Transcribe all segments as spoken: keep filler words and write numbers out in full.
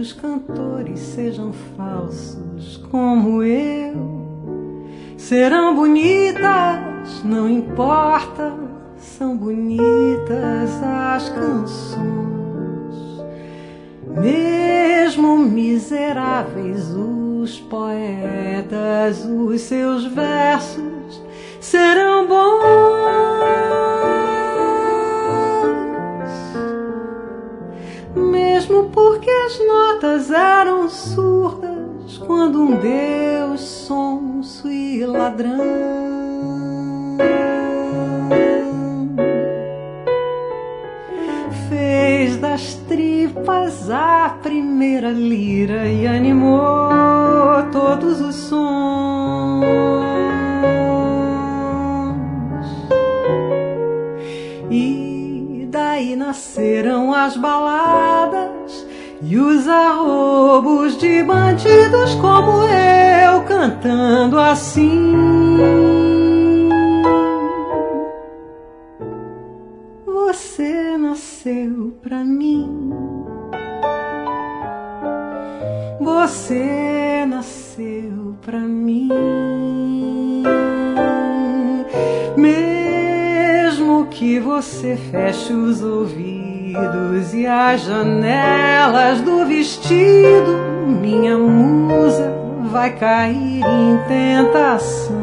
os cantores sejam falsos como eu. Serão bonitas, não importa, são bonitas as canções. Mesmo miseráveis os poetas, os seus versos serão bons. Mesmo porque as notas eram surdas quando um Deus sonso e ladrão fez das tripas a primeira lira e animou todos os sons. E daí nasceram as baladas e os arrobos de bandidos como eu, cantando assim. Você nasceu pra mim. Você nasceu pra mim. Mesmo que você feche os ouvidos e as janelas do vestido, minha musa vai cair em tentação.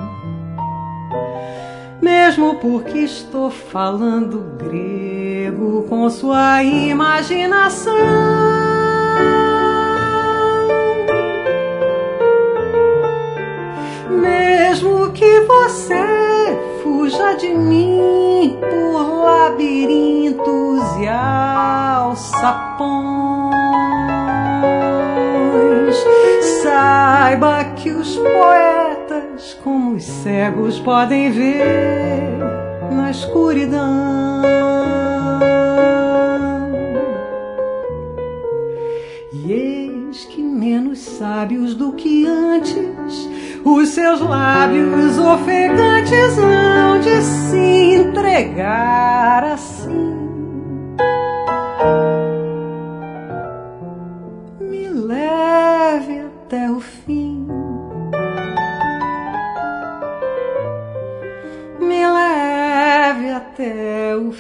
Mesmo porque estou falando grego com sua imaginação. Mesmo que você fuja de mim por labirintos e alçapões, saiba que os poetas, como os cegos, podem ver na escuridão. E eis que menos sábios do que antes, os seus lábios ofegantes hão de se entregar assim. Me leve até o fim. Me leve até o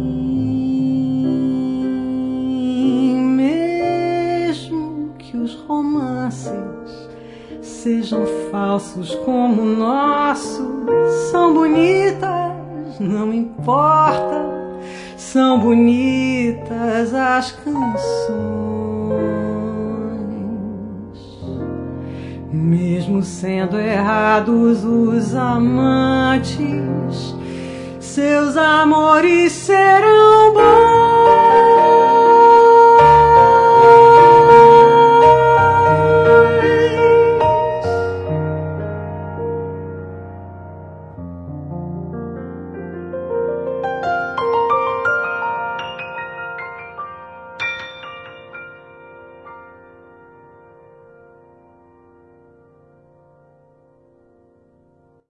fim. Mesmo que os romances sejam falsos como o nosso, são bonitas, não importa, são bonitas as canções. Mesmo sendo errados os amantes, seus amores serão